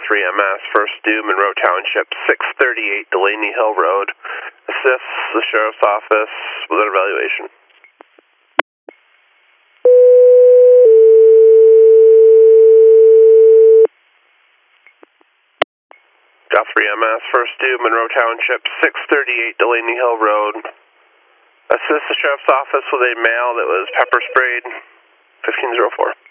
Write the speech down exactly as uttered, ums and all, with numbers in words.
three M S, First Due, Monroe Township, six thirty-eight Delaney Hill Road. Assists the Sheriff's Office with an evaluation. Got three M S, First Due, Monroe Township, six thirty-eight Delaney Hill Road. Assist the Sheriff's Office with a male that was pepper sprayed, fifteen oh four.